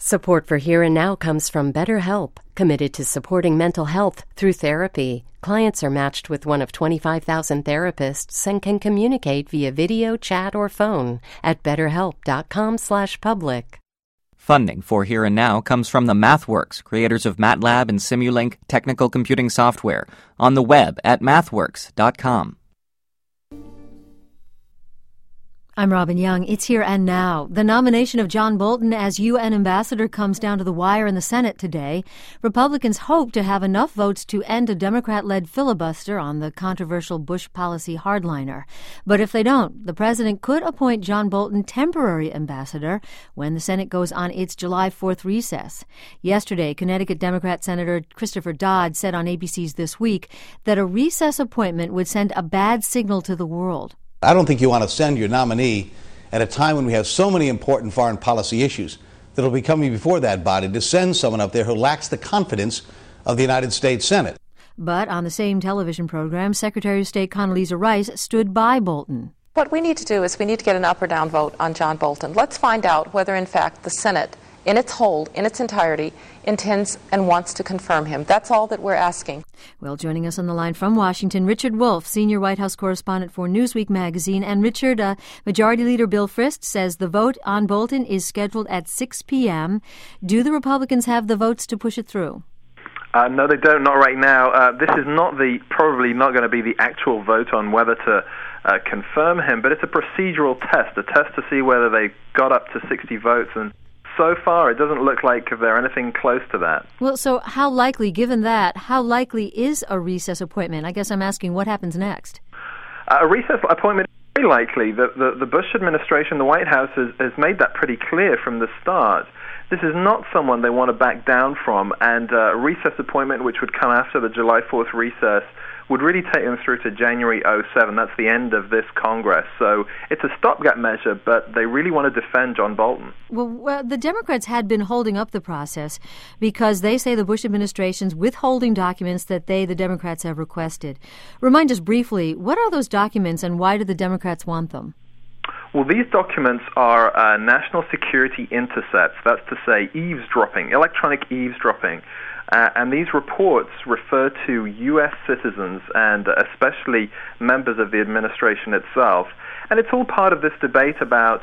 Support for Here and Now comes from BetterHelp, committed to supporting mental health through therapy. Clients are matched with one of 25,000 therapists and can communicate via video, chat, or phone at betterhelp.com/public. Funding for Here and Now comes from the MathWorks, creators of MATLAB and Simulink technical computing software, on the web at mathworks.com. I'm Robin Young. It's Here and Now. The nomination of John Bolton as UN ambassador comes down to the wire in the Senate today. Republicans hope to have enough votes to end a Democrat-led filibuster on the controversial Bush policy hardliner. But if they don't, the president could appoint John Bolton temporary ambassador when the Senate goes on its July 4th recess. Yesterday, Connecticut Democrat Senator Christopher Dodd said on ABC's This Week that a recess appointment would send a bad signal to the world. I don't think you want to send your nominee at a time when we have so many important foreign policy issues that will be coming before that body to send someone up there who lacks the confidence of the United States Senate. But on the same television program, Secretary of State Condoleezza Rice stood by Bolton. What we need to do is we need to get an up or down vote on John Bolton. Let's find out whether, in fact, the Senate, in its whole, in its entirety, intends and wants to confirm him. That's all that we're asking. Well, joining us on the line from Washington, Richard Wolff, senior White House correspondent for Newsweek magazine. And Richard, Majority Leader Bill Frist says the vote on Bolton is scheduled at 6 p.m. Do the Republicans have the votes to push it through? No, they don't, not right now. This is probably not going to be the actual vote on whether to confirm him, but it's a procedural test, a test to see whether they got up to 60 votes, and so far, it doesn't look like they're anything close to that. Well, so how likely, given that, how likely is a recess appointment? I guess I'm asking what happens next. A recess appointment is very likely. The Bush administration, the White House, has made that pretty clear from the start. This is not someone they want to back down from, and a recess appointment, which would come after the July 4th recess, would really take them through to January 2007. That's the end of this Congress. So it's a stopgap measure, but they really want to defend John Bolton. Well, the Democrats had been holding up the process because they say the Bush administration's withholding documents that the Democrats, have requested. Remind us briefly, what are those documents and why do the Democrats want them? Well, these documents are national security intercepts. That's to say eavesdropping, electronic eavesdropping. And these reports refer to U.S. citizens and especially members of the administration itself. And it's all part of this debate about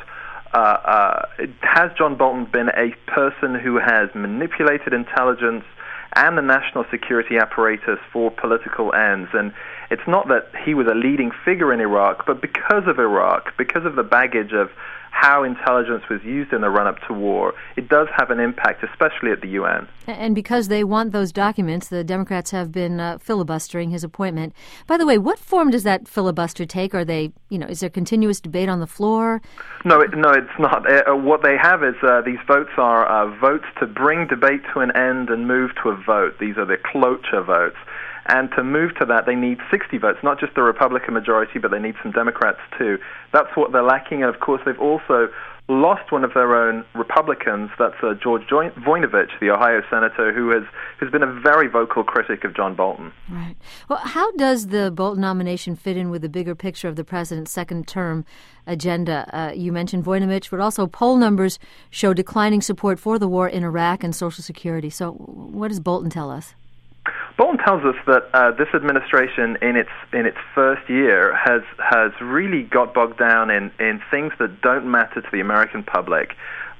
has John Bolton been a person who has manipulated intelligence and the national security apparatus for political ends. And it's not that he was a leading figure in Iraq, but because of Iraq, because of the baggage of how intelligence was used in the run-up to war, it does have an impact, especially at the UN. And because they want those documents, the Democrats have been filibustering his appointment. By the way, what form does that filibuster take? Are they, is there continuous debate on the floor? No, it's not. What they have is these votes are votes to bring debate to an end and move to a vote. These are the cloture votes. And to move to that, they need 60 votes, not just the Republican majority, but they need some Democrats too. That's what they're lacking. And of course, they've also lost one of their own Republicans. That's George Voinovich, the Ohio senator, who's been a very vocal critic of John Bolton. Right. Well, how does the Bolton nomination fit in with the bigger picture of the president's second-term agenda? You mentioned Voinovich, but also poll numbers show declining support for the war in Iraq and Social Security. So what does Bolton tell us? Bolton tells us that this administration, in its first year, has really got bogged down in things that don't matter to the American public,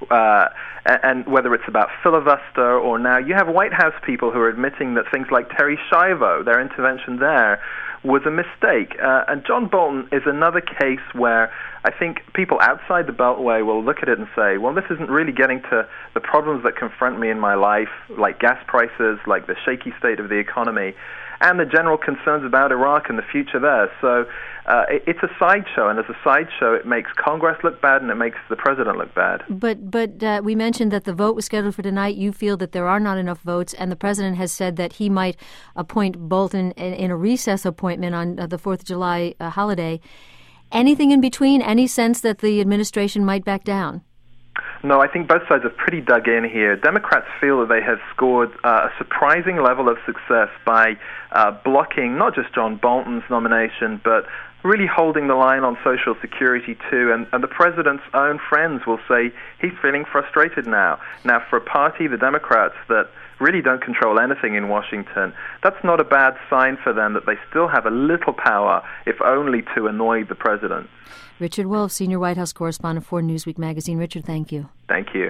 and whether it's about filibuster or now you have White House people who are admitting that things like Terri Schiavo, their intervention there, was a mistake. And John Bolton is another case where I think people outside the Beltway will look at it and say, well, this isn't really getting to the problems that confront me in my life, like gas prices, like the shaky state of the economy, and the general concerns about Iraq and the future there. So it's a sideshow, and as a sideshow, it makes Congress look bad and it makes the president look bad. But we mentioned that the vote was scheduled for tonight. You feel that there are not enough votes, and the president has said that he might appoint Bolton in a recess appointment on the 4th of July holiday. Anything in between? Any sense that the administration might back down? No, I think both sides have pretty dug in here. Democrats feel that they have scored a surprising level of success by blocking not just John Bolton's nomination, but really holding the line on Social Security too, and the president's own friends will say he's feeling frustrated now. Now, for a party, the Democrats, that really don't control anything in Washington, that's not a bad sign for them that they still have a little power, if only to annoy the president. Richard Wolff, senior White House correspondent for Newsweek magazine. Richard, thank you. Thank you.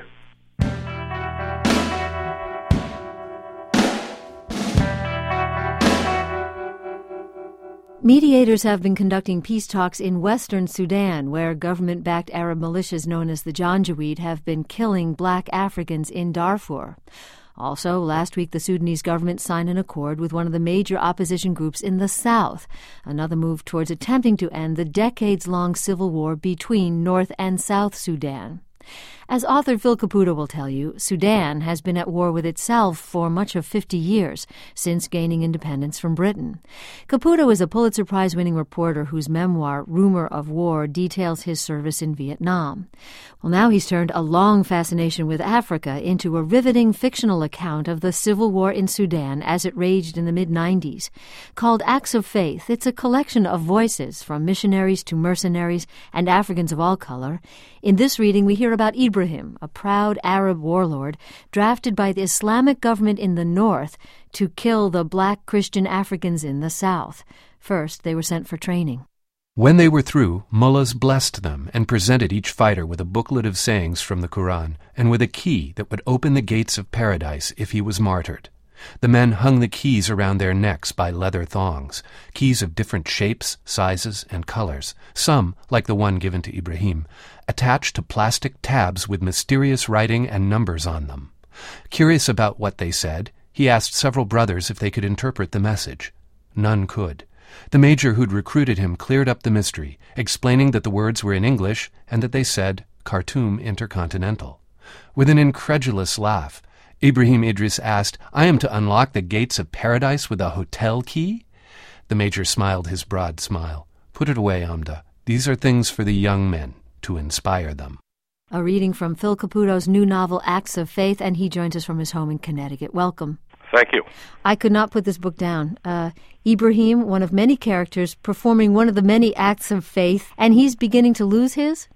Mediators have been conducting peace talks in western Sudan, where government-backed Arab militias known as the Janjaweed have been killing black Africans in Darfur. Also, last week the Sudanese government signed an accord with one of the major opposition groups in the south, another move towards attempting to end the decades-long civil war between North and South Sudan. As author Phil Caputo will tell you, Sudan has been at war with itself for much of 50 years, since gaining independence from Britain. Caputo is a Pulitzer Prize-winning reporter whose memoir, Rumor of War, details his service in Vietnam. Well, now he's turned a long fascination with Africa into a riveting fictional account of the civil war in Sudan as it raged in the mid-90s. Called Acts of Faith, it's a collection of voices from missionaries to mercenaries and Africans of all color. In this reading, we hear about Ibrahim, a proud Arab warlord drafted by the Islamic government in the north to kill the black Christian Africans in the south. First, they were sent for training. When they were through, mullahs blessed them and presented each fighter with a booklet of sayings from the Quran and with a key that would open the gates of paradise if he was martyred. The men hung the keys around their necks by leather thongs, keys of different shapes, sizes, and colors, some, like the one given to Ibrahim, attached to plastic tabs with mysterious writing and numbers on them. Curious about what they said, he asked several brothers if they could interpret the message. None could. The major who'd recruited him cleared up the mystery, explaining that the words were in English and that they said Khartoum Intercontinental. With an incredulous laugh, Ibrahim Idris asked, "I am to unlock the gates of paradise with a hotel key?" The major smiled his broad smile. "Put it away, Amda. These are things for the young men, to inspire them." A reading from Phil Caputo's new novel, Acts of Faith, and he joins us from his home in Connecticut. Welcome. Thank you. I could not put this book down. Ibrahim, one of many characters, performing one of the many acts of faith, and he's beginning to lose his?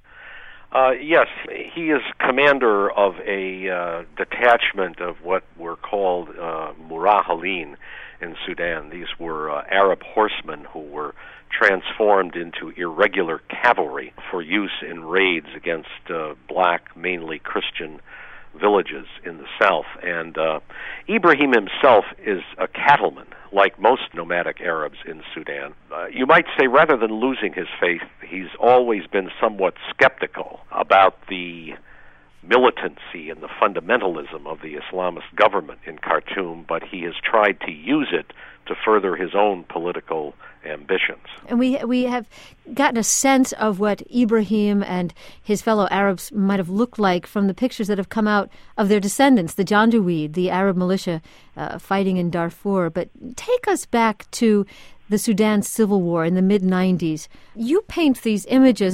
Yes, he is commander of a detachment of what were called Murahalin in Sudan. These were Arab horsemen who were transformed into irregular cavalry for use in raids against black, mainly Christian villages in the south. And Ibrahim himself is a cattleman, like most nomadic Arabs in Sudan. You might say rather than losing his faith, he's always been somewhat skeptical about the militancy and the fundamentalism of the Islamist government in Khartoum, but he has tried to use it to further his own political ambitions. And we have gotten a sense of what Ibrahim and his fellow Arabs might have looked like from the pictures that have come out of their descendants, the Janjaweed, the Arab militia fighting in Darfur. But take us back to the Sudan Civil War in the mid-90s. You paint these images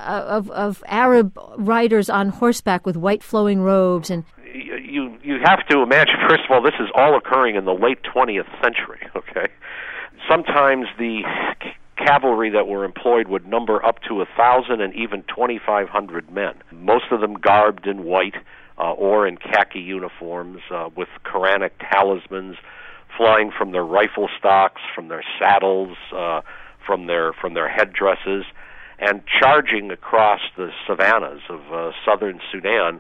of Arab riders on horseback with white flowing robes. And you have to imagine, first of all, this is all occurring in the late 20th century, okay? Sometimes the cavalry that were employed would number up to 1,000 and even 2,500 men, most of them garbed in white or in khaki uniforms with Quranic talismans flying from their rifle stocks, from their saddles, from their headdresses, and charging across the savannas of southern Sudan,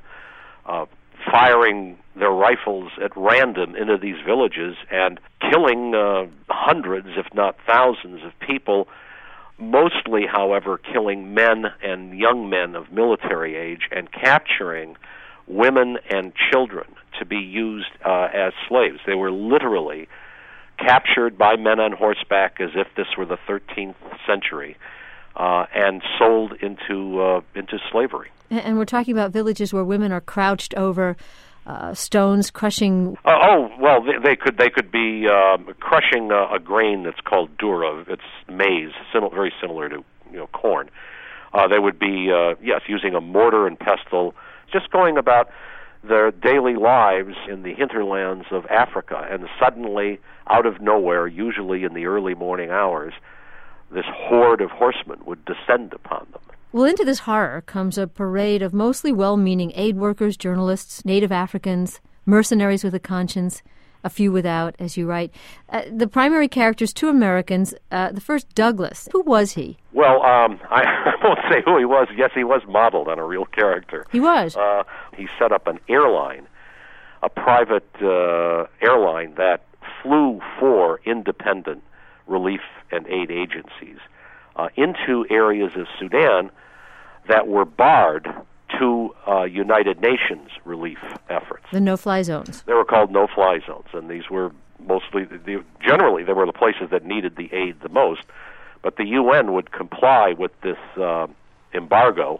firing their rifles at random into these villages and killing hundreds, if not thousands, of people, mostly, however, killing men and young men of military age and capturing women and children to be used as slaves. They were literally captured by men on horseback as if this were the 13th century and sold into slavery. And we're talking about villages where women are crouched over stones, crushing. Well, they could be crushing a grain that's called dura. It's maize, very similar to corn. They would be using a mortar and pestle, just going about their daily lives in the hinterlands of Africa, and suddenly, out of nowhere, usually in the early morning hours, this horde of horsemen would descend upon them. Well, into this horror comes a parade of mostly well-meaning aid workers, journalists, native Africans, mercenaries with a conscience, a few without, as you write. The primary characters, two Americans. The first, Douglas. Who was he? Well, I won't say who he was. Yes, he was modeled on a real character. He was. He set up an airline, a private airline that flew for independent relief and aid agencies into areas of Sudan that were barred to United Nations relief efforts. The no-fly zones. They were called no-fly zones, and these were mostly, generally, they were the places that needed the aid the most, but the UN would comply with this embargo,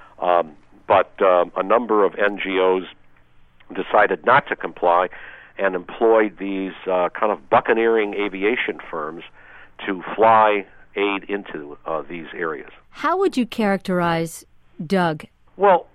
but a number of NGOs decided not to comply and employed these kind of buccaneering aviation firms to fly aid into these areas. How would you characterize Doug? Well,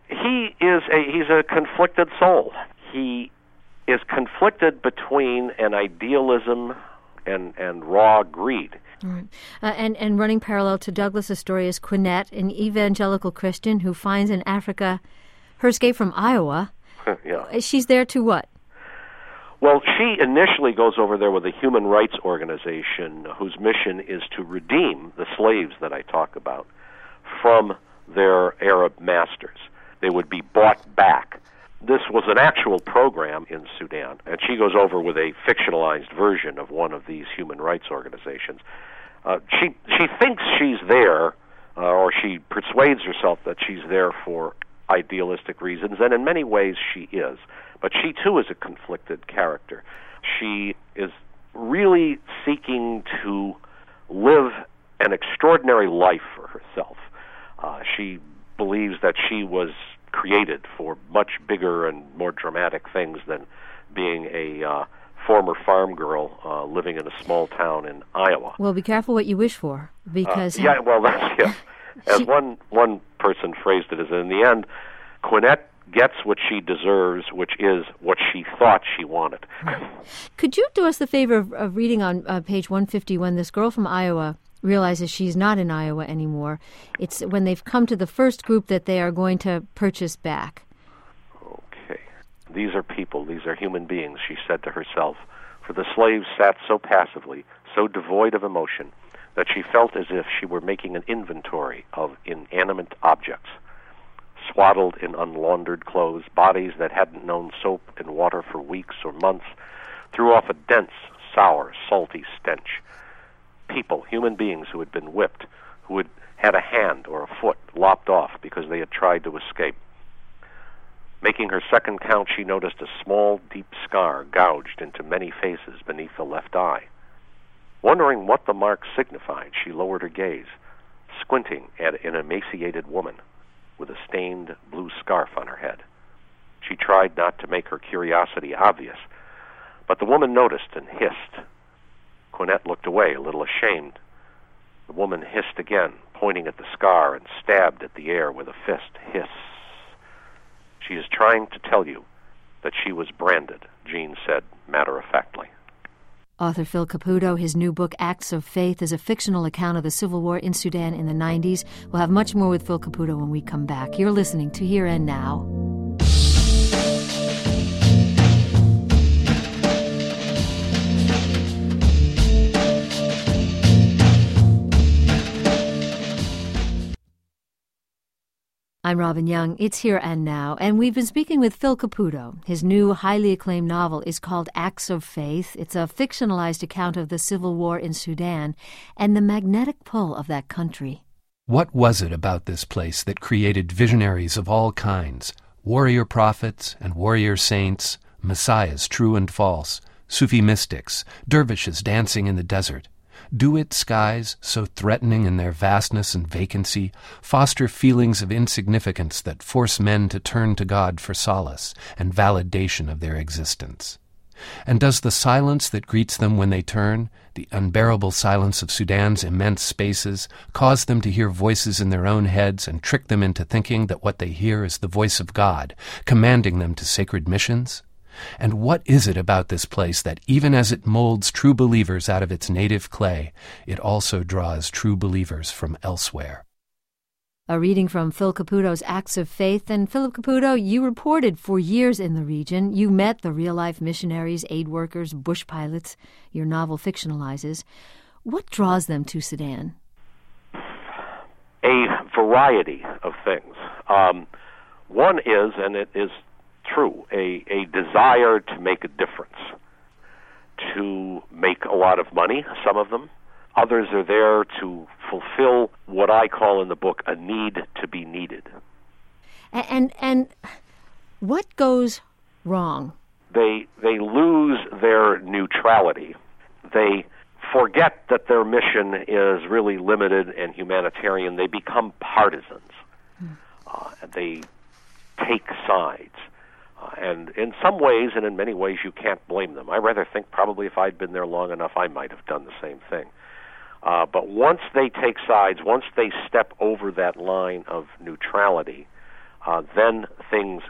he's a conflicted soul. He is conflicted between an idealism and raw greed. Right. And running parallel to Douglas's story is Quinette, an evangelical Christian who finds in Africa her escape from Iowa. Yeah. She's there to what? Well, she initially goes over there with a human rights organization whose mission is to redeem the slaves that I talk about from their Arab masters. They would be bought back. This was an actual program in Sudan, and she goes over with a fictionalized version of one of these human rights organizations. She thinks she's there, or she persuades herself that she's there for idealistic reasons, and in many ways she is. But she, too, is a conflicted character. She is really seeking to live an extraordinary life for herself. She believes that she was created for much bigger and more dramatic things than being a former farm girl living in a small town in Iowa. Well, be careful what you wish for, because... As one person phrased it, as in the end, Quinette gets what she deserves, which is what she thought she wanted. Could you do us the favor of reading on page 150 when this girl from Iowa realizes she's not in Iowa anymore? It's when they've come to the first group that they are going to purchase back. Okay. These are people, these are human beings, she said to herself, for the slaves sat so passively, so devoid of emotion, that she felt as if she were making an inventory of inanimate objects, swaddled in unlaundered clothes, bodies that hadn't known soap and water for weeks or months, threw off a dense, sour, salty stench. People, human beings who had been whipped, who had had a hand or a foot lopped off because they had tried to escape. Making her second count, she noticed a small, deep scar gouged into many faces beneath the left eye. Wondering what the mark signified, she lowered her gaze, squinting at an emaciated woman with a stained blue scarf on her head. She tried not to make her curiosity obvious, but the woman noticed and hissed. Quinette looked away, a little ashamed. The woman hissed again, pointing at the scar, and stabbed at the air with a fist. Hiss. She is trying to tell you that she was branded, Jean said matter-of-factly. Author Phil Caputo, his new book, Acts of Faith, is a fictional account of the civil war in Sudan in the 90s. We'll have much more with Phil Caputo when we come back. You're listening to Here and Now. I'm Robin Young. It's Here and Now, and we've been speaking with Phil Caputo. His new, highly acclaimed novel is called Acts of Faith. It's a fictionalized account of the civil war in Sudan and the magnetic pull of that country. What was it about this place that created visionaries of all kinds, warrior prophets and warrior saints, messiahs true and false, Sufi mystics, dervishes dancing in the desert? Do its skies, so threatening in their vastness and vacancy, foster feelings of insignificance that force men to turn to God for solace and validation of their existence? And does the silence that greets them when they turn, the unbearable silence of Sudan's immense spaces, cause them to hear voices in their own heads and trick them into thinking that what they hear is the voice of God, commanding them to sacred missions? And what is it about this place that even as it molds true believers out of its native clay, it also draws true believers from elsewhere? A reading from Phil Caputo's Acts of Faith. And Philip Caputo, you reported for years in the region. You met the real-life missionaries, aid workers, bush pilots. Your novel fictionalizes. What draws them to Sudan? A variety of things. One is, and it is true, a desire to make a difference, to make a lot of money, some of them. Others are there to fulfill what I call in the book a need to be needed. And what goes wrong? They lose their neutrality. They forget that their mission is really limited and humanitarian. They become partisans. They take sides. And in some ways, and in many ways, you can't blame them. I rather think probably if I'd been there long enough, I might have done the same thing. But once they take sides, once they step over that line of neutrality, then things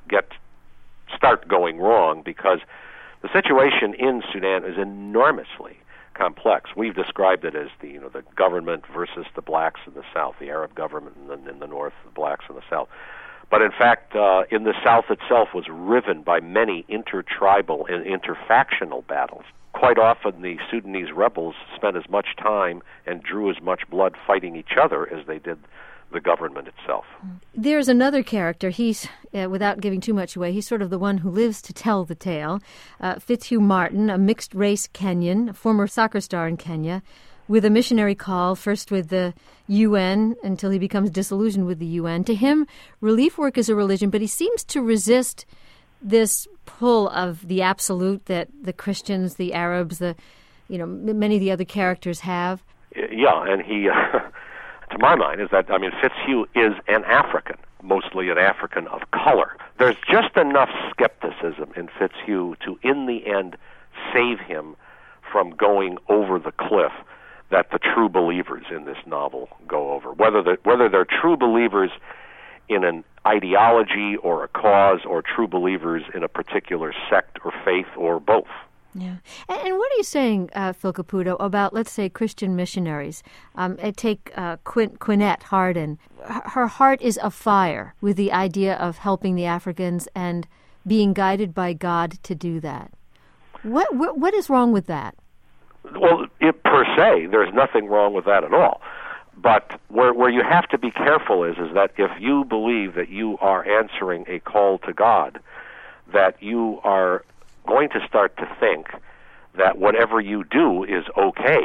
start going wrong, because the situation in Sudan is enormously complex. We've described it as the government versus the blacks in the south, the Arab government in the north, the blacks in the south. But in fact, in the south itself was riven by many intertribal and interfactional battles. Quite often the Sudanese rebels spent as much time and drew as much blood fighting each other as they did the government itself. There's another character. He's, without giving too much away, he's sort of the one who lives to tell the tale. Fitzhugh Martin, a mixed-race Kenyan, a former soccer star in Kenya, with a missionary call, first with the UN until he becomes disillusioned with the UN. To him, relief work is a religion, but he seems to resist this pull of the absolute that the Christians, the Arabs, many of the other characters have. Yeah, and he, to my mind, Fitzhugh is an African, mostly an African of color. There's just enough skepticism in Fitzhugh to, in the end, save him from going over the cliff that the true believers in this novel go over. Whether they're true believers in an ideology or a cause, or true believers in a particular sect or faith, or both. Yeah. And what are you saying, Phil Caputo, about, let's say, Christian missionaries? Take Quinette Hardin. Her heart is afire with the idea of helping the Africans and being guided by God to do that. What is wrong with that? Well, per se, there's nothing wrong with that at all. But where you have to be careful is that if you believe that you are answering a call to God, that you are going to start to think that whatever you do is okay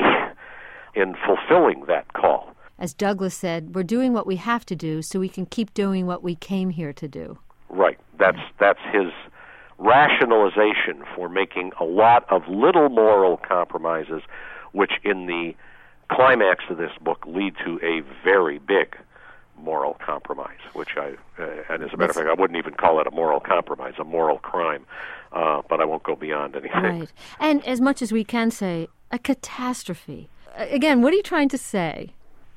in fulfilling that call. As Douglas said, we're doing what we have to do so we can keep doing what we came here to do. Right. That's his rationalization for making a lot of little moral compromises, which in the climax of this book lead to a very big moral compromise, which and as a matter of fact, I wouldn't even call it a moral compromise, a moral crime, but I won't go beyond anything. Right. And as much as we can say, a catastrophe. Again, what are you trying to say?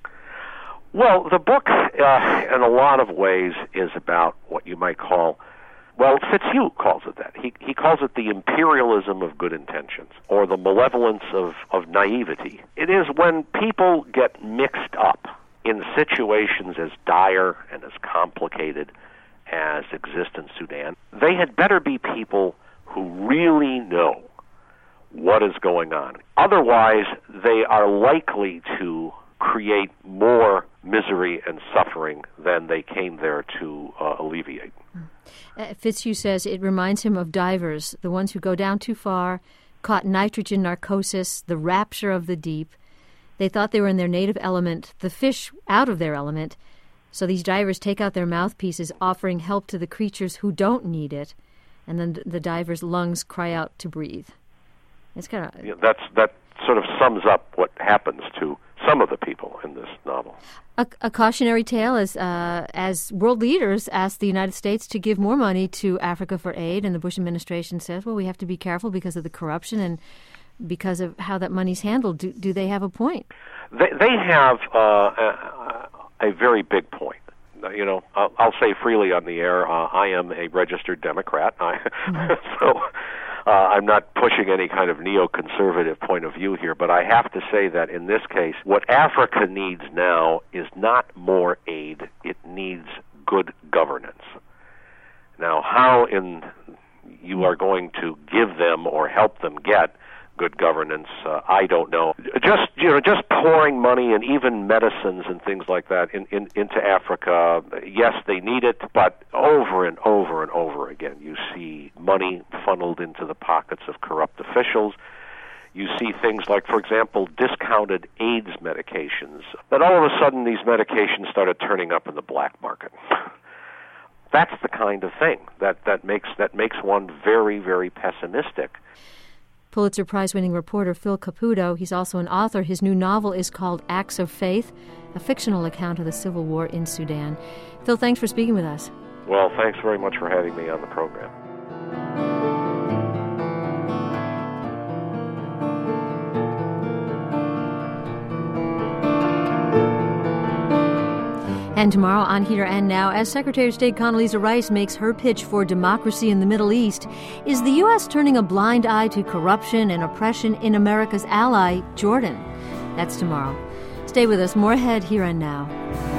Well, the book, in a lot of ways, is about what you might call, well, Fitzhugh calls it that. He calls it the imperialism of good intentions, or the malevolence of naivety. It is when people get mixed up in situations as dire and as complicated as exist in Sudan. They had better be people who really know what is going on. Otherwise, they are likely to create more misery and suffering than they came there to alleviate. Fitzhugh says it reminds him of divers, the ones who go down too far, caught nitrogen narcosis, the rapture of the deep. They thought they were in their native element, the fish out of their element. So these divers take out their mouthpieces, offering help to the creatures who don't need it, and then the divers' lungs cry out to breathe. It's kind of that sort of sums up what happens to some of the people in this novel. A cautionary tale as world leaders ask the United States to give more money to Africa for aid, and the Bush administration says, well, we have to be careful because of the corruption and because of how that money's handled. Do they have a point? They have a very big point. I'll say freely on the air, I am a registered Democrat. So I'm not pushing any kind of neoconservative point of view here, but I have to say that in this case, what Africa needs now is not more aid. It needs good governance. Now, how you are going to give them or help them get good governance, I don't know. Just pouring money and even medicines and things like that into Africa. Yes, they need it, but over and over and over again, you see money funneled into the pockets of corrupt officials. You see things like, for example, discounted AIDS medications. That all of a sudden these medications started turning up in the black market. That's the kind of thing that makes one very, very pessimistic. Pulitzer Prize-winning reporter Phil Caputo, he's also an author. His new novel is called Acts of Faith, a fictional account of the civil war in Sudan. Phil, thanks for speaking with us. Well, thanks very much for having me on the program. And tomorrow on Here and Now, as Secretary of State Condoleezza Rice makes her pitch for democracy in the Middle East, is the U.S. turning a blind eye to corruption and oppression in America's ally, Jordan? That's tomorrow. Stay with us. More ahead, Here and Now.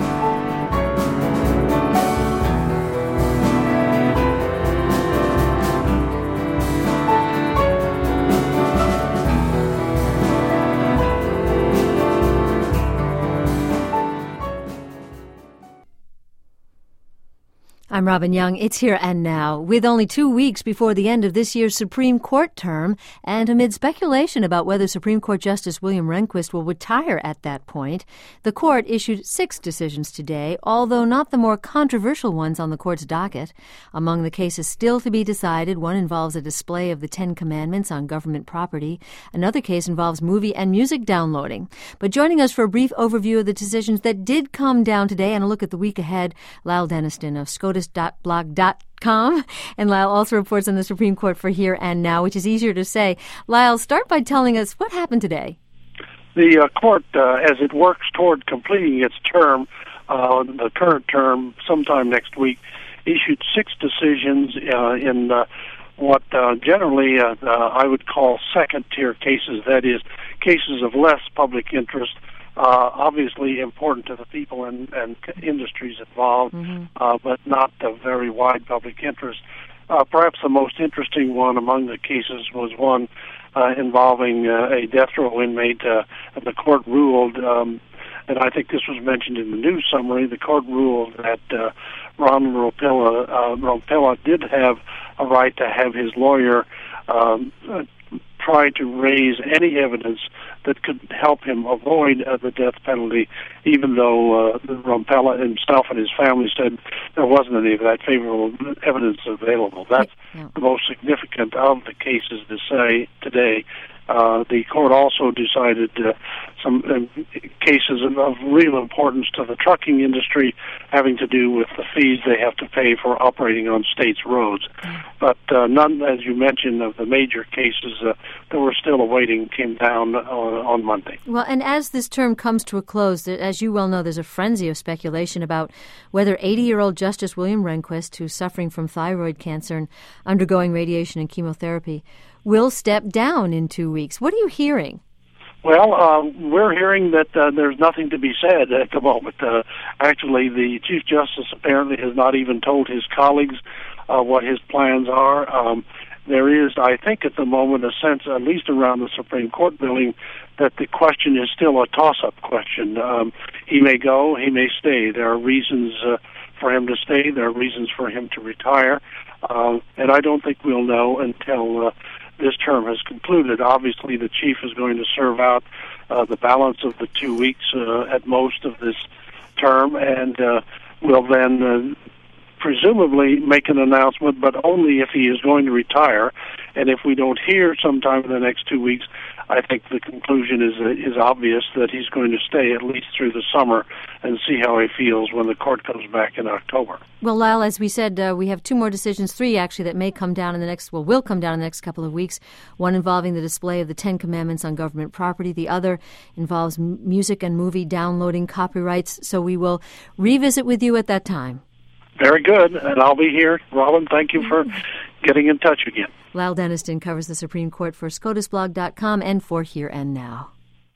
I'm Robin Young. It's Here and Now. With only 2 weeks before the end of this year's Supreme Court term, and amid speculation about whether Supreme Court Justice William Rehnquist will retire at that point, the court issued 6 decisions today, although not the more controversial ones on the court's docket. Among the cases still to be decided, one involves a display of the 10 Commandments on government property. Another case involves movie and music downloading. But joining us for a brief overview of the decisions that did come down today and a look at the week ahead, Lyle Denniston of SCOTUS.blog.com. And Lyle also reports on the Supreme Court for Here and Now, which is easier to say. Lyle, start by telling us what happened today. The court, as it works toward completing its term, the current term, sometime next week, issued 6 decisions in what generally I would call second-tier cases, that is, cases of less public interest, obviously important to the people and industries involved, but not of very wide public interest. Perhaps the most interesting one among the cases was one involving a death row inmate. And the court ruled, and I think this was mentioned in the news summary, the court ruled that Ron Ropilla did have a right to have his lawyer try to raise any evidence that could help him avoid the death penalty, even though Ropilla himself and his family said there wasn't any of that favorable evidence available. That's the most significant of the cases to say today. The court also decided some cases of real importance to the trucking industry having to do with the fees they have to pay for operating on states' roads. But none, as you mentioned, of the major cases that we're still awaiting came down on Monday. Well, and as this term comes to a close, as you well know, there's a frenzy of speculation about whether 80-year-old Justice William Rehnquist, who's suffering from thyroid cancer and undergoing radiation and chemotherapy, will step down in 2 weeks. What are you hearing? Well, we're hearing that there's nothing to be said at the moment. Actually, the Chief Justice apparently has not even told his colleagues what his plans are. There is, I think, at the moment a sense, at least around the Supreme Court building, that the question is still a toss-up question. He may go, he may stay. There are reasons for him to stay. There are reasons for him to retire. And I don't think we'll know until this term has concluded. Obviously, the chief is going to serve out the balance of the 2 weeks at most of this term, and will then presumably make an announcement, but only if he is going to retire. And if we don't hear sometime in the next 2 weeks, I think the conclusion is obvious that he's going to stay at least through the summer and see how he feels when the court comes back in October. Well, Lyle, as we said, we have 2 more decisions, 3 actually, that may come down in the next, will come down in the next couple of weeks. One involving the display of the 10 Commandments on government property. The other involves music and movie downloading copyrights. So we will revisit with you at that time. Very good, and I'll be here. Robin, thank you for getting in touch again. Lyle Denniston covers the Supreme Court for SCOTUSblog.com and for Here and Now.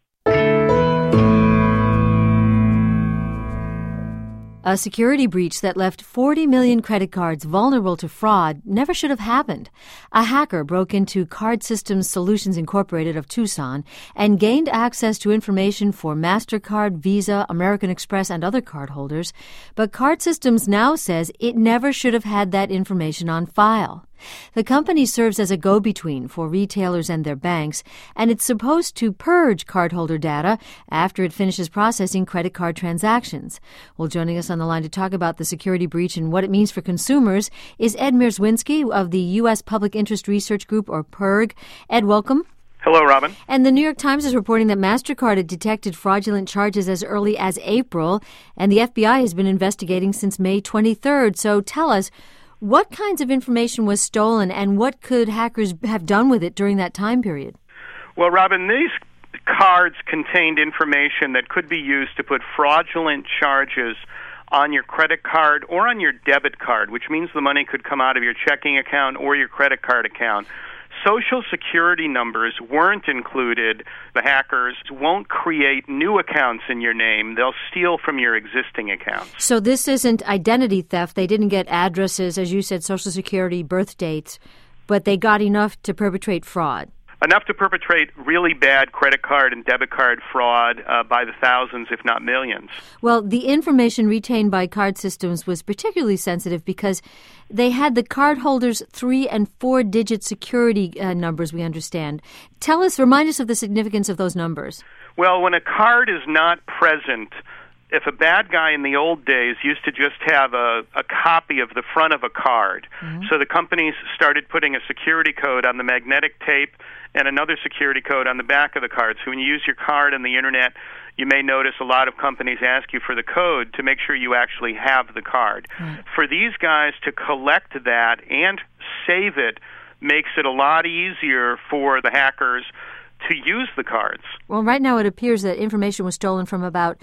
A security breach that left 40 million credit cards vulnerable to fraud never should have happened. A hacker broke into Card Systems Solutions Incorporated of Tucson and gained access to information for MasterCard, Visa, American Express, and other cardholders. But Card Systems now says it never should have had that information on file. The company serves as a go-between for retailers and their banks, and it's supposed to purge cardholder data after it finishes processing credit card transactions. Well, joining us on the line to talk about the security breach and what it means for consumers is Ed Mierzwinski of the U.S. Public Interest Research Group, or PIRG. Ed, welcome. Hello, Robin. And the New York Times is reporting that MasterCard had detected fraudulent charges as early as April, and the FBI has been investigating since May 23rd. So tell us, what kinds of information was stolen, and what could hackers have done with it during that time period? Well, Robin, these cards contained information that could be used to put fraudulent charges on your credit card or on your debit card, which means the money could come out of your checking account or your credit card account. Social Security numbers weren't included. The hackers won't create new accounts in your name. They'll steal from your existing accounts. So this isn't identity theft. They didn't get addresses, as you said, Social Security, birth dates, but they got enough to perpetrate fraud. Enough to perpetrate really bad credit card and debit card fraud by the thousands, if not millions. Well, the information retained by Card Systems was particularly sensitive because they had the cardholders' 3- and 4-digit security numbers, we understand. Remind us of the significance of those numbers. Well, when a card is not present, if a bad guy in the old days used to just have a copy of the front of a card, so the companies started putting a security code on the magnetic tape and another security code on the back of the card. So when you use your card on the Internet, you may notice a lot of companies ask you for the code to make sure you actually have the card. For these guys to collect that and save it makes it a lot easier for the hackers to use the cards. Well, right now it appears that information was stolen from about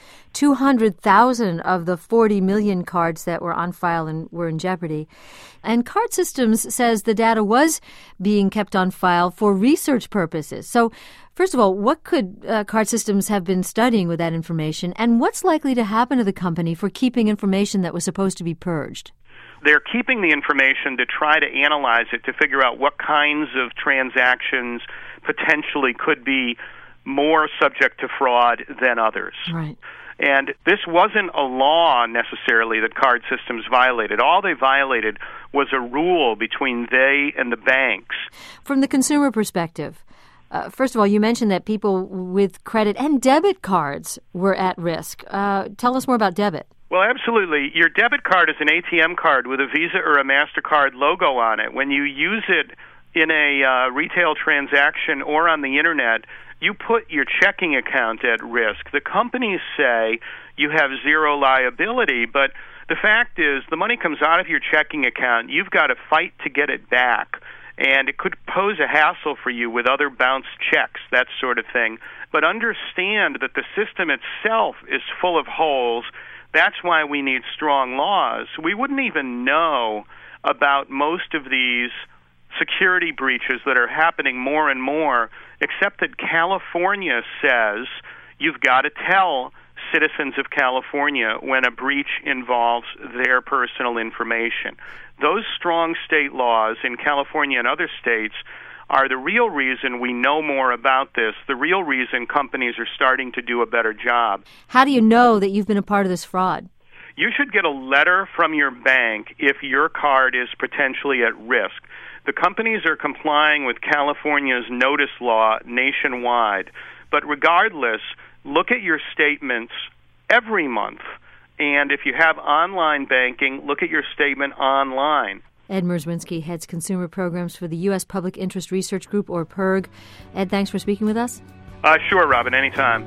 200,000 of the 40 million cards that were on file and were in jeopardy. And Card Systems says the data was being kept on file for research purposes. So, first of all, what could Card Systems have been studying with that information, and what's likely to happen to the company for keeping information that was supposed to be purged? They're keeping the information to try to analyze it, to figure out what kinds of transactions potentially could be more subject to fraud than others. Right. And this wasn't a law necessarily that Card Systems violated. All they violated was a rule between they and the banks. From the consumer perspective, first of all, you mentioned that people with credit and debit cards were at risk. Tell us more about debit. Well, absolutely. Your debit card is an ATM card with a Visa or a MasterCard logo on it. When you use it in a retail transaction or on the Internet, you put your checking account at risk. The companies say you have zero liability, but the fact is the money comes out of your checking account. You've got to fight to get it back, and it could pose a hassle for you with other bounced checks, that sort of thing. But understand that the system itself is full of holes. That's why we need strong laws. We wouldn't even know about most of these security breaches that are happening more and more, except that California says you've got to tell citizens of California when a breach involves their personal information. Those strong state laws in California and other states are the real reason we know more about this, the real reason companies are starting to do a better job. How do you know that you've been a part of this fraud? You should get a letter from your bank if your card is potentially at risk. The companies are complying with California's notice law nationwide. But regardless, look at your statements every month. And if you have online banking, look at your statement online. Ed Mierzwinski heads consumer programs for the U.S. Public Interest Research Group, or PIRG. Ed, thanks for speaking with us. Sure, Robin, anytime.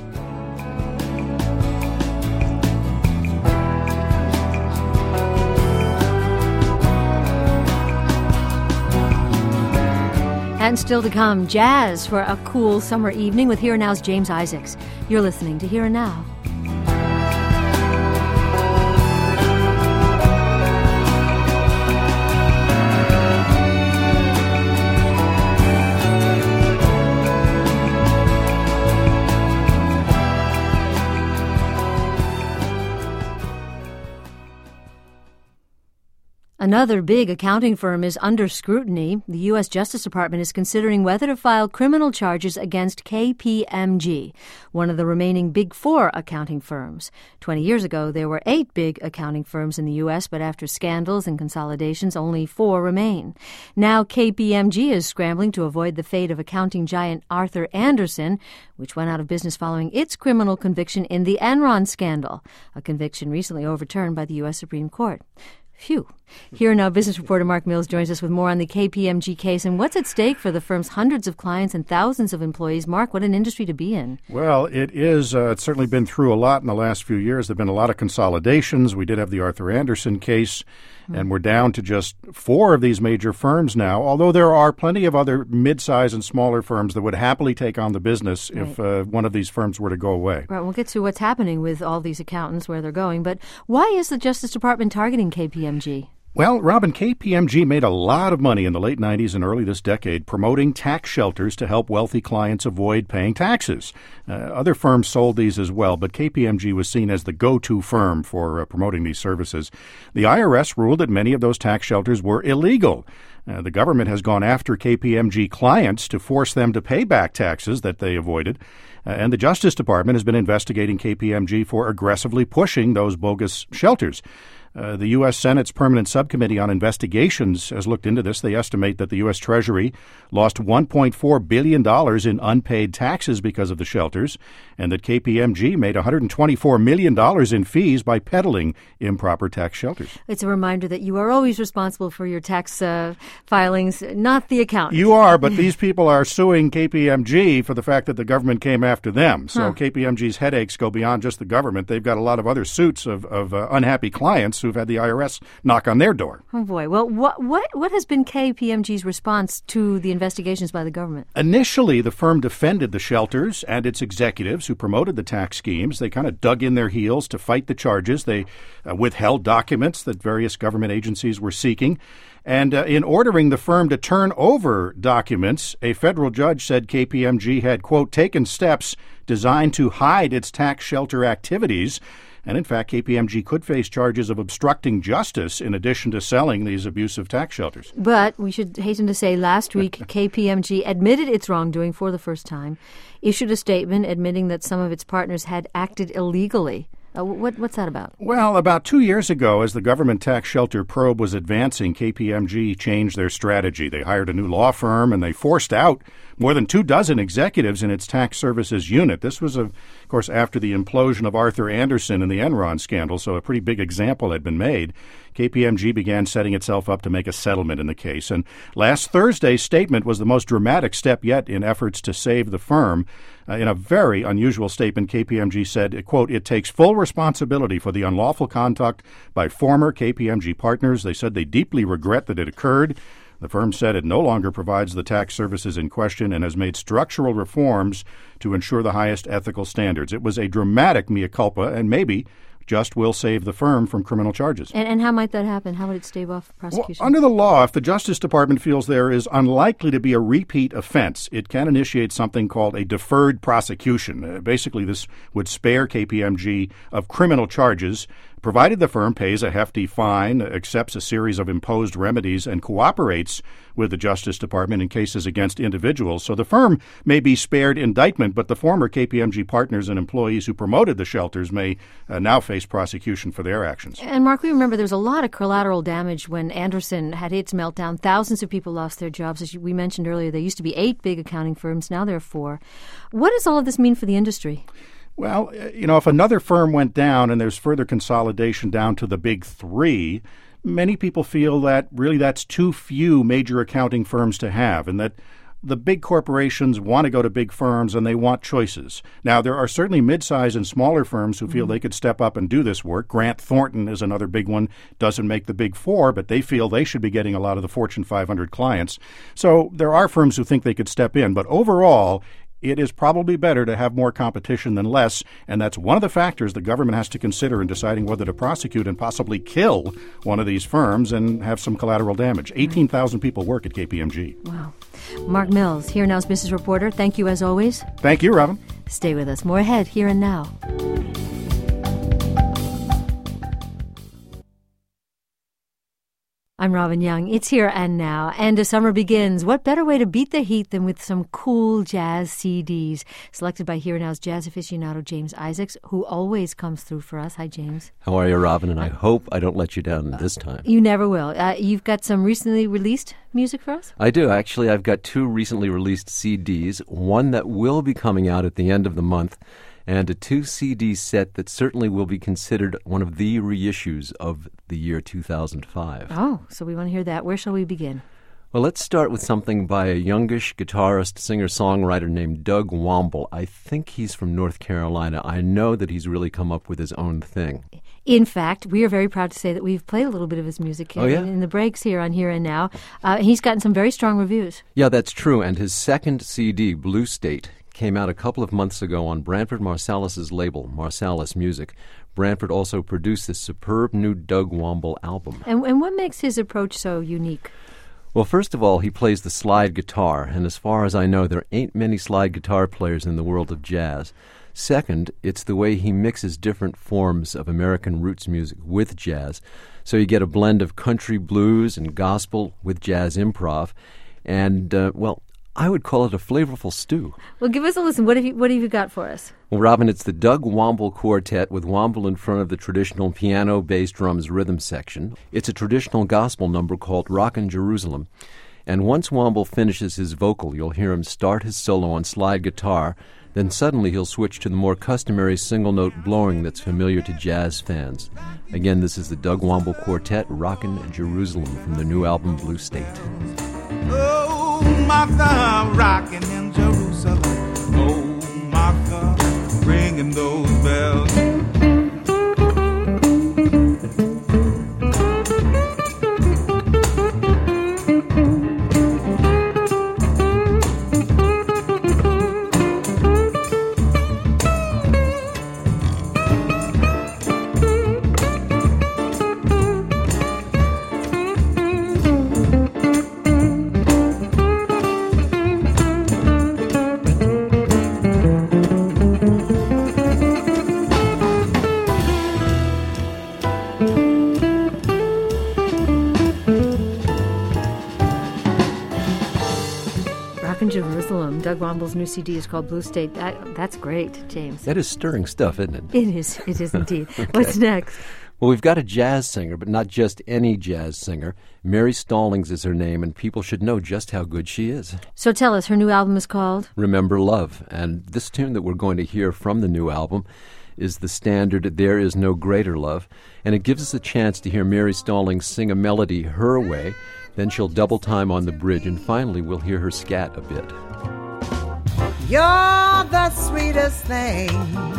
And still to come, jazz for a cool summer evening with Here and Now's James Isaacs. You're listening to Here and Now. Another big accounting firm is under scrutiny. The U.S. Justice Department is considering whether to file criminal charges against KPMG, one of the remaining big four accounting firms. 20 years ago, there were 8 big accounting firms in the U.S., but after scandals and consolidations, only 4 remain. Now KPMG is scrambling to avoid the fate of accounting giant Arthur Andersen, which went out of business following its criminal conviction in the Enron scandal, a conviction recently overturned by the U.S. Supreme Court. Phew. Here now, business reporter Mark Mills joins us with more on the KPMG case and what's at stake for the firm's hundreds of clients and thousands of employees. Mark, what an industry to be in. Well, it is. It's certainly been through a lot in the last few years. There have been a lot of consolidations. We did have the Arthur Andersen case, and we're down to just 4 of these major firms now, although there are plenty of other mid-size and smaller firms that would happily take on the business if one of these firms were to go away. Right, we'll get to what's happening with all these accountants, where they're going, but why is the Justice Department targeting KPMG? Well, Robin, KPMG made a lot of money in the late 90s and early this decade promoting tax shelters to help wealthy clients avoid paying taxes. Other firms sold these as well, but KPMG was seen as the go-to firm for promoting these services. The IRS ruled that many of those tax shelters were illegal. The government has gone after KPMG clients to force them to pay back taxes that they avoided. And the Justice Department has been investigating KPMG for aggressively pushing those bogus shelters. The U.S. Senate's Permanent Subcommittee on Investigations has looked into this. They estimate that the U.S. Treasury lost $1.4 billion in unpaid taxes because of the shelters, and that KPMG made $124 million in fees by peddling improper tax shelters. It's a reminder that you are always responsible for your tax filings, not the accountant. You are, but these people are suing KPMG for the fact that the government came after them. So KPMG's headaches go beyond just the government. They've got a lot of other suits of unhappy clients who've had the IRS knock on their door. Oh, boy. Well, what has been KPMG's response to the investigations by the government? Initially, the firm defended the shelters and its executives who promoted the tax schemes. They kind of dug in their heels to fight the charges. They withheld documents that various government agencies were seeking. And in ordering the firm to turn over documents, a federal judge said KPMG had, quote, taken steps designed to hide its tax shelter activities. And in fact, KPMG could face charges of obstructing justice in addition to selling these abusive tax shelters. But we should hasten to say last week, KPMG admitted its wrongdoing for the first time, issued a statement admitting that some of its partners had acted illegally. What's that about? Well, about 2 years ago, as the government tax shelter probe was advancing, KPMG changed their strategy. They hired a new law firm, and they forced out more than 24 executives in its tax services unit. This was, of course, after the implosion of Arthur Andersen in the Enron scandal, so a pretty big example had been made. KPMG began setting itself up to make a settlement in the case. And last Thursday's statement was the most dramatic step yet in efforts to save the firm. In a very unusual statement, KPMG said, quote, it takes full responsibility for the unlawful conduct by former KPMG partners. They said they deeply regret that it occurred. The firm said it no longer provides the tax services in question and has made structural reforms to ensure the highest ethical standards. It was a dramatic mea culpa, and maybe just will save the firm from criminal charges. And how might that happen? How would it stave off prosecution? Well, under the law, if the Justice Department feels there is unlikely to be a repeat offense, it can initiate something called a deferred prosecution. Basically, this would spare KPMG of criminal charges, provided the firm pays a hefty fine, accepts a series of imposed remedies, and cooperates with the Justice Department in cases against individuals. So the firm may be spared indictment, but the former KPMG partners and employees who promoted the shelters may now face prosecution for their actions. And Mark, we remember there was a lot of collateral damage when Andersen had its meltdown. Thousands of people lost their jobs. As we mentioned earlier, there used to be 8 big accounting firms. Now there are 4. What does all of this mean for the industry? Well, if another firm went down and there's further consolidation down to the big 3, many people feel that really that's too few major accounting firms to have, and that the big corporations want to go to big firms and they want choices. Now, there are certainly mid-size and smaller firms who feel they could step up and do this work. Grant Thornton is another big one. Doesn't make the big four, but they feel they should be getting a lot of the Fortune 500 clients. So there are firms who think they could step in. But overall, it is probably better to have more competition than less, and that's one of the factors the government has to consider in deciding whether to prosecute and possibly kill one of these firms and have some collateral damage. 18,000 people work at KPMG. Wow. Mark Mills, Here and Now's business reporter. Thank you as always. Thank you, Robin. Stay with us. More ahead, Here and Now. I'm Robin Young. It's Here and Now, and as summer begins, what better way to beat the heat than with some cool jazz CDs? Selected by Here and Now's jazz aficionado James Isaacs, who always comes through for us. Hi, James. How are you, Robin? And I hope I don't let you down this time. You never will. You've got some recently released music for us? I do. Actually, I've got 2 recently released CDs, one that will be coming out at the end of the month, and a 2-CD set that certainly will be considered one of the reissues of the year 2005. Oh, so we want to hear that. Where shall we begin? Well, let's start with something by a youngish guitarist, singer-songwriter named Doug Womble. I think he's from North Carolina. I know that he's really come up with his own thing. In fact, we are very proud to say that we've played a little bit of his music in the breaks here on Here and Now. He's gotten some very strong reviews. Yeah, that's true. And his second CD, Blue State, came out a couple of months ago on Branford Marsalis's label, Marsalis Music. Branford also produced this superb new Doug Womble album. And what makes his approach so unique? Well, first of all, he plays the slide guitar, and as far as I know, there ain't many slide guitar players in the world of jazz. Second, it's the way he mixes different forms of American roots music with jazz. So you get a blend of country blues and gospel with jazz improv, and, I would call it a flavorful stew. Well, give us a listen. What have you got for us? Well, Robin, it's the Doug Womble Quartet with Womble in front of the traditional piano, bass, drums, rhythm section. It's a traditional gospel number called Rockin' Jerusalem. And once Womble finishes his vocal, you'll hear him start his solo on slide guitar. Then suddenly he'll switch to the more customary single-note blowing that's familiar to jazz fans. Again, this is the Doug Womble Quartet, Rockin' Jerusalem, from the new album Blue State. Oh, Martha, rocking in Jerusalem. Oh, Martha, ringing those bells. Jerusalem. Doug Womble's new CD is called Blue State. That's great, James. That is stirring stuff, isn't it? It is. It is indeed. Okay. What's next? Well, we've got a jazz singer, but not just any jazz singer. Mary Stallings is her name, and people should know just how good she is. So tell us, her new album is called? Remember Love. And this tune that we're going to hear from the new album is the standard There Is No Greater Love. And it gives us a chance to hear Mary Stallings sing a melody her way. Then she'll double time on the bridge, and finally we'll hear her scat a bit. You're the sweetest thing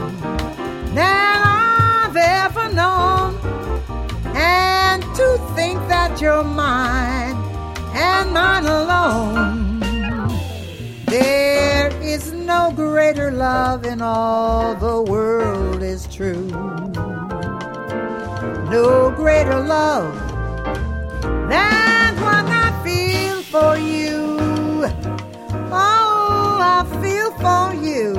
that I've ever known. And to think that you're mine and mine alone. There is no greater love in all the world is true. No greater love than what I feel for you. Oh, I feel for you.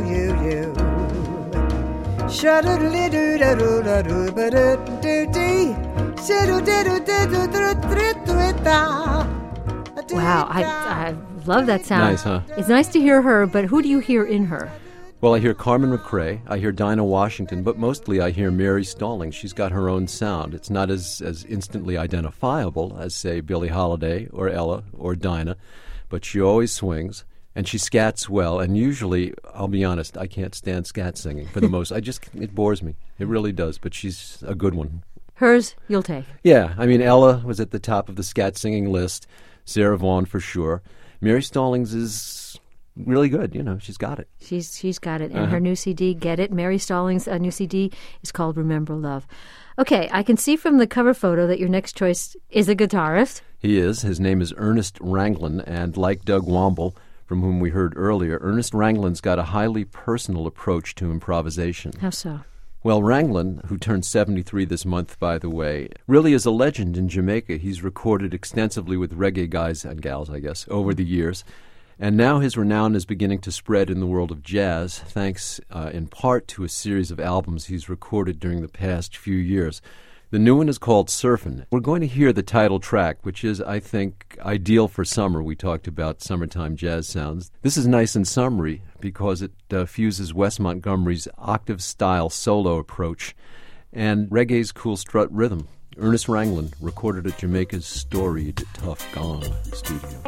Wow, I love that sound. Nice, huh? It's nice to hear her, but who do you hear in her? Well, I hear Carmen McRae, I hear Dinah Washington, but mostly I hear Mary Stallings. She's got her own sound. It's not as instantly identifiable as, say, Billie Holiday or Ella or Dinah, but she always swings, and she scats well, and usually, I'll be honest, I can't stand scat singing for the most. It bores me. It really does, but she's a good one. Hers, you'll take. Yeah, I mean, Ella was at the top of the scat singing list. Sarah Vaughan for sure. Mary Stallings is really good. You know, she's got it. She's got it. And her new CD, Get It, Mary Stallings' new CD is called Remember Love. Okay, I can see from the cover photo that your next choice is a guitarist. He is. His name is Ernest Ranglin, and like Doug Womble, from whom we heard earlier, Ernest Ranglin's got a highly personal approach to improvisation. How so? Well, Ranglin, who turned 73 this month, by the way, really is a legend in Jamaica. He's recorded extensively with reggae guys and gals, I guess, over the years. And now his renown is beginning to spread in the world of jazz, thanks in part to a series of albums he's recorded during the past few years. The new one is called Surfin'. We're going to hear the title track, which is, I think, ideal for summer. We talked about summertime jazz sounds. This is nice and summery because it fuses Wes Montgomery's octave-style solo approach and reggae's cool strut rhythm. Ernest Ranglin, recorded at Jamaica's storied Tough Gong studio.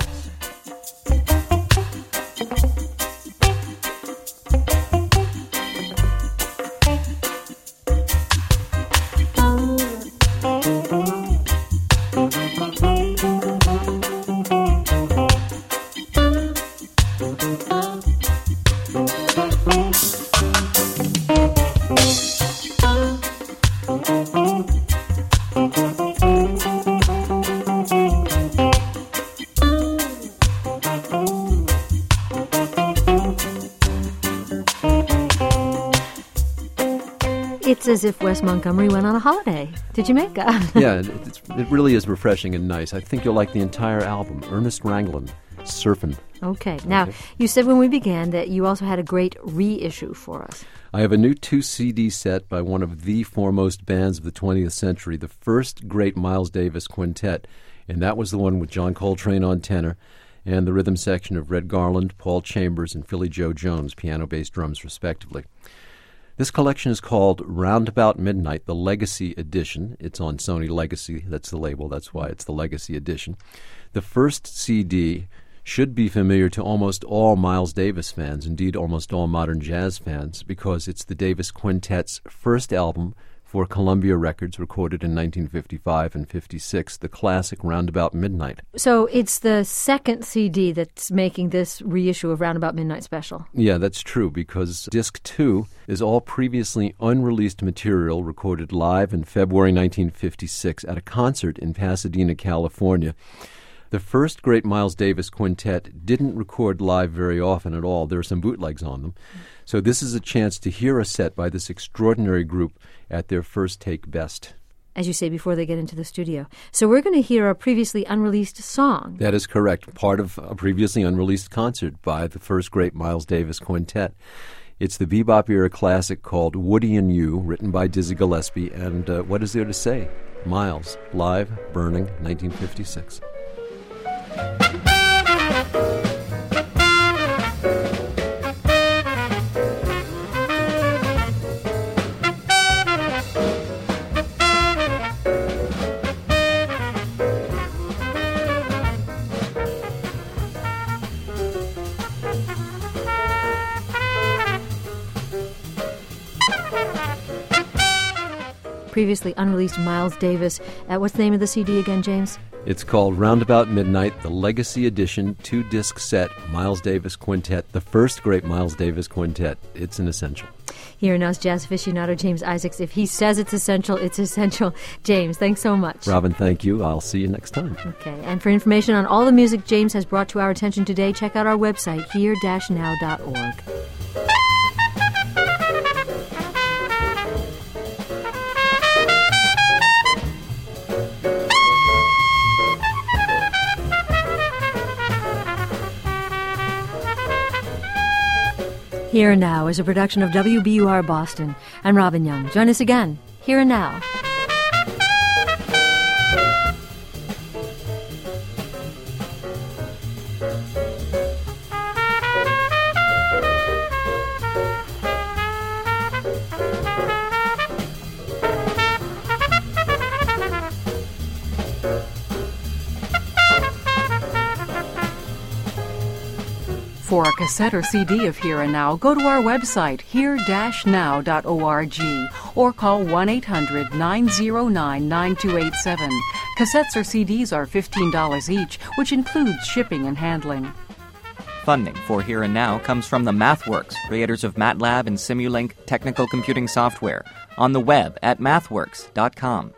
It's as if Wes Montgomery went on a holiday to Jamaica. Yeah, it really is refreshing and nice. I think you'll like the entire album. Ernest Ranglin, Surfin'. Okay. Now, you said when we began that you also had a great reissue for us. I have a new 2-CD set by one of the foremost bands of the 20th century, the first great Miles Davis quintet, and that was the one with John Coltrane on tenor and the rhythm section of Red Garland, Paul Chambers, and Philly Joe Jones, piano, bass, drums, respectively. This collection is called Roundabout Midnight, the Legacy Edition. It's on Sony Legacy. That's the label. That's why it's the Legacy Edition. The first CD should be familiar to almost all Miles Davis fans, indeed almost all modern jazz fans, because it's the Davis Quintet's first album for Columbia Records, recorded in 1955 and 56, the classic Roundabout Midnight. So it's the second CD that's making this reissue of Roundabout Midnight special. Yeah, that's true, because Disc 2 is all previously unreleased material recorded live in February 1956 at a concert in Pasadena, California. The first great Miles Davis quintet didn't record live very often at all. There are some bootlegs on them. So this is a chance to hear a set by this extraordinary group at their first take best. As you say, before they get into the studio. So we're going to hear a previously unreleased song. That is correct. Part of a previously unreleased concert by the first great Miles Davis quintet. It's the bebop-era classic called Woody and You, written by Dizzy Gillespie. And what is there to say? Miles, live, burning, 1956. Previously unreleased Miles Davis. What's the name of the CD again, James? It's called Roundabout Midnight, the Legacy Edition, 2-disc set, Miles Davis Quintet, the first great Miles Davis quintet. It's an essential. Here now is jazz aficionado James Isaacs. If he says it's essential, it's essential. James, thanks so much. Robin, thank you. I'll see you next time. Okay, and for information on all the music James has brought to our attention today, check out our website, here-now.org. Here and Now is a production of WBUR Boston. I'm Robin Young. Join us again, Here and Now. For a cassette or CD of Here and Now, go to our website, here-now.org, or call 1-800-909-9287. Cassettes or CDs are $15 each, which includes shipping and handling. Funding for Here and Now comes from the MathWorks, creators of MATLAB and Simulink technical computing software, on the web at mathworks.com.